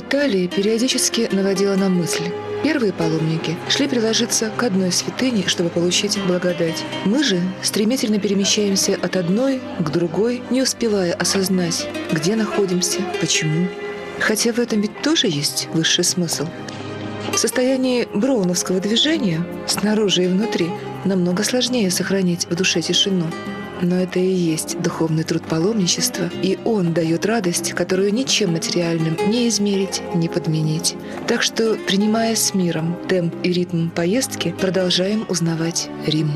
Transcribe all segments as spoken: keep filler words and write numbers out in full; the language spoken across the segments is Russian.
Италии периодически наводила на мысли. Первые паломники шли приложиться к одной святыне, чтобы получить благодать. Мы же стремительно перемещаемся от одной к другой, не успевая осознать, где находимся, почему. Хотя в этом ведь тоже есть высший смысл. В состоянии броуновского движения, снаружи и внутри, намного сложнее сохранить в душе тишину. Но это и есть духовный труд паломничества, и он дает радость, которую ничем материальным не измерить, не подменить. Так что, принимая с миром темп и ритм поездки, продолжаем узнавать Рим.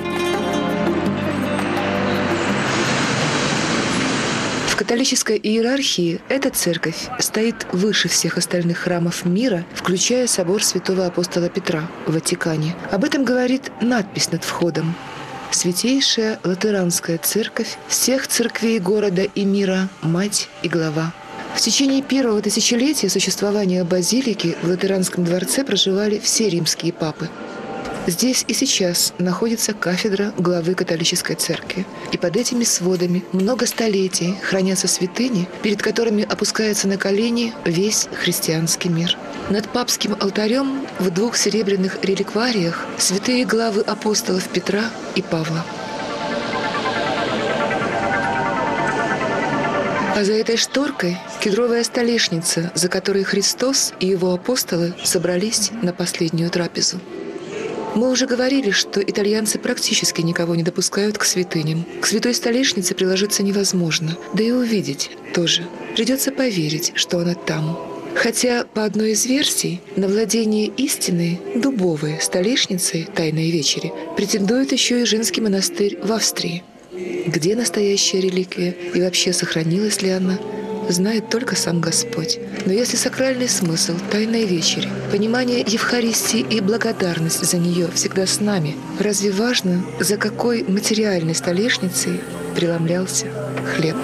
В католической иерархии эта церковь стоит выше всех остальных храмов мира, включая собор святого апостола Петра в Ватикане. Об этом говорит надпись над входом. Святейшая Латеранская церковь всех церквей города и мира, мать и глава. В течение первого тысячелетия существования базилики в Латеранском дворце проживали все римские папы. Здесь и сейчас находится кафедра главы католической церкви. И под этими сводами много столетий хранятся святыни, перед которыми опускается на колени весь христианский мир. Над папским алтарем в двух серебряных реликвариях святые главы апостолов Петра и Павла. А за этой шторкой кедровая столешница, за которой Христос и его апостолы собрались на последнюю трапезу. Мы уже говорили, что итальянцы практически никого не допускают к святыням. К святой столешнице приложиться невозможно, да и увидеть тоже. Придется поверить, что она там. Хотя, по одной из версий, на владение истинной, дубовой столешницей Тайной вечери претендует еще и женский монастырь в Австрии. Где настоящая реликвия и вообще сохранилась ли она, знает только сам Господь. Но если сакральный смысл Тайной вечери, понимание Евхаристии и благодарность за нее всегда с нами, разве важно, за какой материальной столешницей преломлялся хлеб?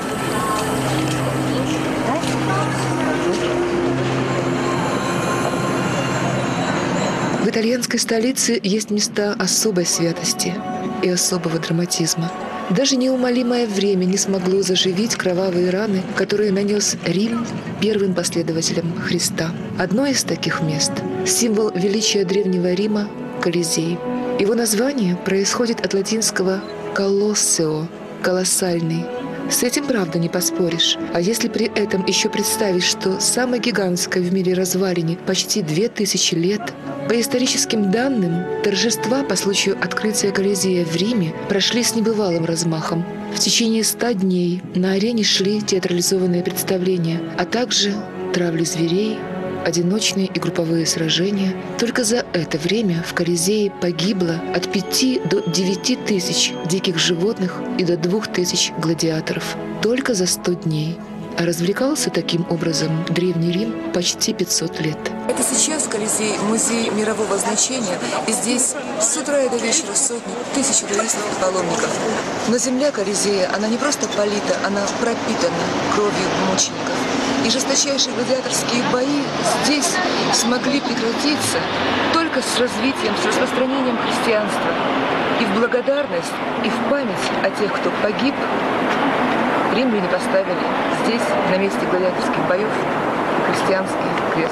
В итальянской столице есть места особой святости и особого драматизма. Даже неумолимое время не смогло заживить кровавые раны, которые нанес Рим первым последователям Христа. Одно из таких мест — символ величия Древнего Рима — Колизей. Его название происходит от латинского «колоссео» — «колоссальный». С этим, правда, не поспоришь. А если при этом еще представить, что самой гигантской в мире развалине почти две тысячи лет, по историческим данным, торжества по случаю открытия Колизея в Риме прошли с небывалым размахом. В течение ста дней на арене шли театрализованные представления, а также травли зверей, одиночные и групповые сражения. Только за это время в Колизее погибло от пяти до девяти тысяч диких животных и до двух тысяч гладиаторов. Только за сто дней. А развлекался таким образом Древний Рим почти пятьсот лет. Это сейчас Колизей — музей мирового значения, и здесь с утра и до вечера сотни, тысячи туристов и паломников. Но земля Колизея, она не просто полита, она пропитана кровью мучеников. И жесточайшие гладиаторские бои здесь смогли прекратиться только с развитием, с распространением христианства. И в благодарность, и в память о тех, кто погиб, римляне поставили здесь, на месте гладиаторских боев, христианский крест.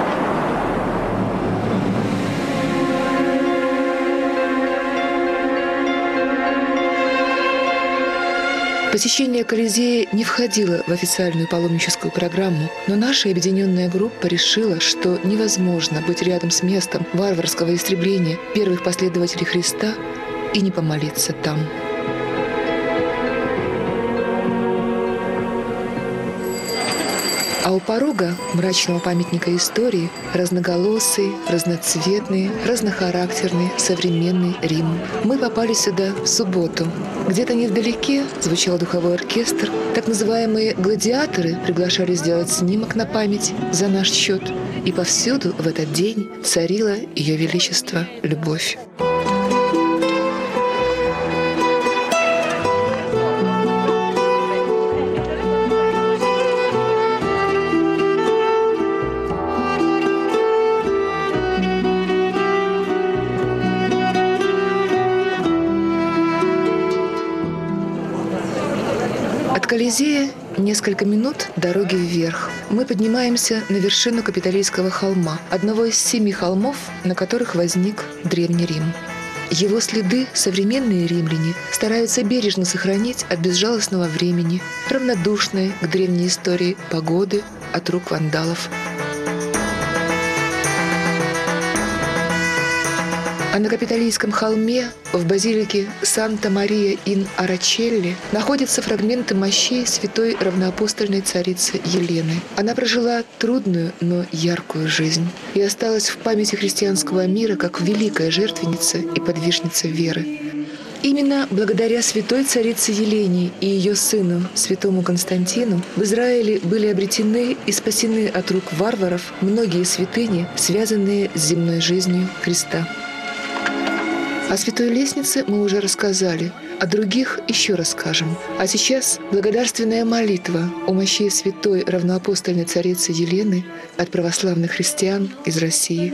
Посещение Колизея не входило в официальную паломническую программу, но наша объединенная группа решила, что невозможно быть рядом с местом варварского истребления первых последователей Христа и не помолиться там. А у порога мрачного памятника истории разноголосый, разноцветный, разнохарактерный современный Рим. Мы попали сюда в субботу. Где-то невдалеке звучал духовой оркестр. Так называемые гладиаторы приглашали сделать снимок на память за наш счет. И повсюду в этот день царило Ее Величество любовь. Колизея Несколько минут дороги вверх. Мы поднимаемся на вершину Капитолийского холма, одного из семи холмов, на которых возник Древний Рим. Его следы современные римляне стараются бережно сохранить от безжалостного времени, равнодушные к древней истории погоды от рук вандалов. А на Капитолийском холме, в базилике Санта-Мария-ин-Арачелли, находятся фрагменты мощей святой равноапостольной царицы Елены. Она прожила трудную, но яркую жизнь и осталась в памяти христианского мира как великая жертвенница и подвижница веры. Именно благодаря святой царице Елене и ее сыну, святому Константину, в Израиле были обретены и спасены от рук варваров многие святыни, связанные с земной жизнью Христа. О Святой Лестнице мы уже рассказали, о других еще расскажем. А сейчас благодарственная молитва о мощи святой равноапостольной царицы Елены от православных христиан из России.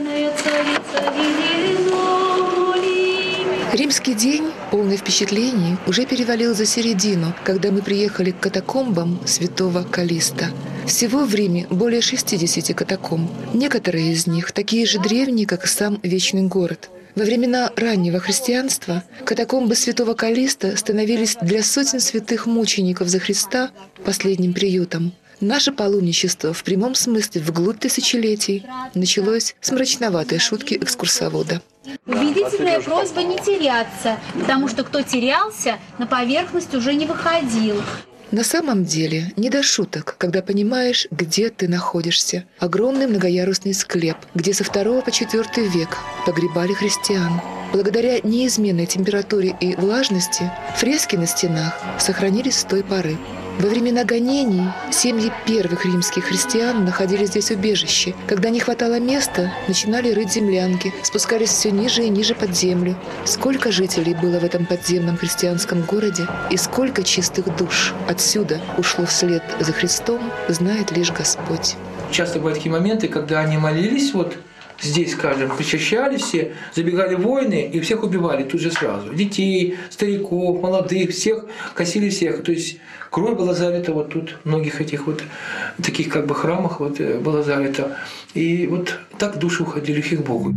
Римский день, полный впечатлений, уже перевалил за середину, когда мы приехали к катакомбам святого Каллиста. Всего в Риме более шестидесяти катакомб. Некоторые из них такие же древние, как и сам Вечный город. Во времена раннего христианства катакомбы святого Каллиста становились для сотен святых мучеников за Христа последним приютом. Наше паломничество в прямом смысле вглубь тысячелетий началось с мрачноватой шутки экскурсовода. Убедительная просьба не теряться, потому что кто терялся, на поверхность уже не выходил. На самом деле не до шуток, когда понимаешь, где ты находишься. Огромный многоярусный склеп, где со второго по четвертый век погребали христиан. Благодаря неизменной температуре и влажности фрески на стенах сохранились с той поры. Во времена гонений семьи первых римских христиан находили здесь убежище. Когда не хватало места, начинали рыть землянки, спускались все ниже и ниже под землю. Сколько жителей было в этом подземном христианском городе и сколько чистых душ отсюда ушло вслед за Христом, знает лишь Господь. Часто бывают такие моменты, когда они молились, вот здесь, скажем, причащались все, забегали войны и всех убивали тут же сразу. Детей, стариков, молодых, всех, косили всех. То есть кровь была залита вот тут, в многих этих вот таких как бы храмах вот была залита. И вот так души уходили к их Богу.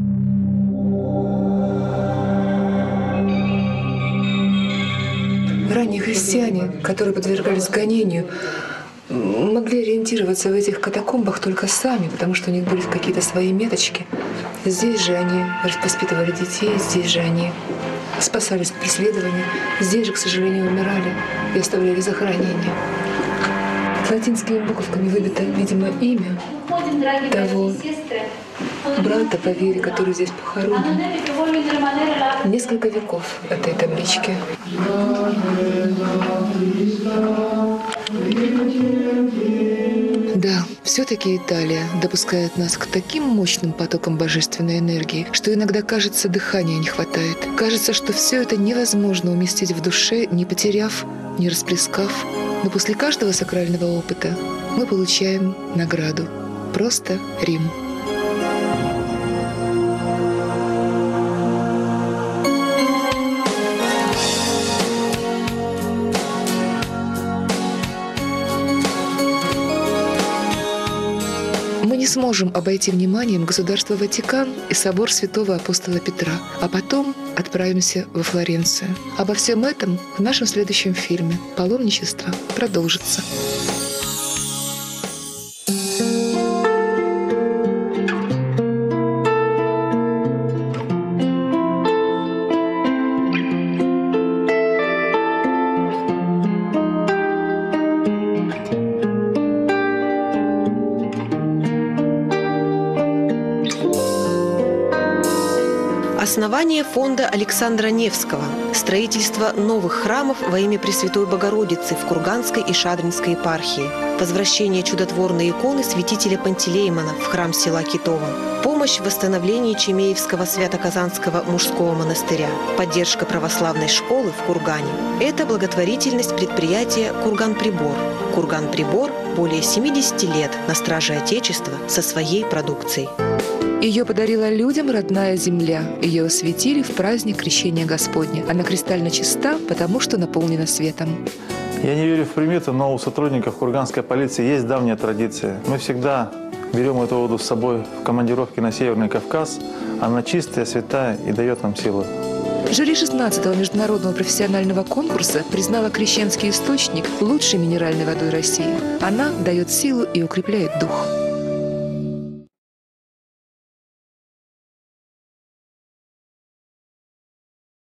Ранние христиане, которые подвергались гонению, могли ориентироваться в этих катакомбах только сами, потому что у них были какие-то свои меточки. Здесь же они воспитывали детей, здесь же они спасались от преследования, здесь же, к сожалению, умирали и оставляли захоронение. Латинскими буковками выбито, видимо, имя того брата по вере, который здесь похоронен. Несколько веков этой таблички. Да, все-таки Италия допускает нас к таким мощным потокам божественной энергии, что иногда, кажется, дыхания не хватает. Кажется, что все это невозможно уместить в душе, не потеряв, не расплескав. Но после каждого сакрального опыта мы получаем награду. Просто Рим. Мы не сможем обойти вниманием государство Ватикан и собор святого апостола Петра, а потом отправимся во Флоренцию. Обо всем этом в нашем следующем фильме «Паломничество» продолжится. Основание фонда Александра Невского, строительство новых храмов во имя Пресвятой Богородицы в Курганской и Шадринской епархии, возвращение чудотворной иконы святителя Пантелеймона в храм села Китово, помощь в восстановлении Чемеевского Свято-Казанского мужского монастыря, поддержка православной школы в Кургане. Это благотворительность предприятия «Курган-Прибор». «Курган-Прибор» более семидесяти лет на страже Отечества со своей продукцией. Ее подарила людям родная земля. Ее осветили в праздник Крещения Господня. Она кристально чиста, потому что наполнена светом. Я не верю в приметы, но у сотрудников курганской полиции есть давняя традиция. Мы всегда берем эту воду с собой в командировки на Северный Кавказ. Она чистая, святая и дает нам силу. Жюри шестнадцатого международного профессионального конкурса признало Крещенский источник лучшей минеральной водой России. Она дает силу и укрепляет дух.